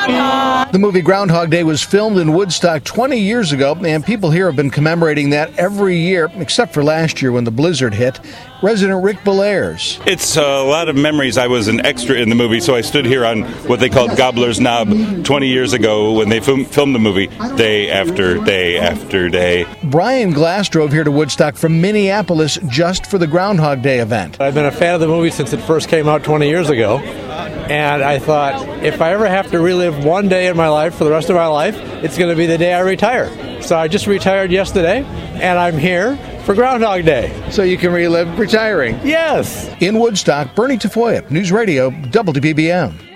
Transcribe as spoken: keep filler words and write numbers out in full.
Groundhog. The movie Groundhog Day was filmed in Woodstock twenty years ago, and people here have been commemorating that every year, except for last year when the blizzard hit. Resident Rick Belair's. It's a lot of memories. I was an extra in the movie, so I stood here on what they called Gobbler's Knob twenty years ago when they film, filmed the movie day after day after day. Brian Glass drove here to Woodstock from Minneapolis just for the Groundhog Day event. I've been a fan of the movie since it first came out twenty years ago, and I thought if I ever have to relive one day in my life for the rest of my life, it's going to be the day I retire. So I just retired yesterday, and I'm here for Groundhog Day. So you can relive retiring? Yes. In Woodstock, Bernie Tafoya, News Radio, W B B M.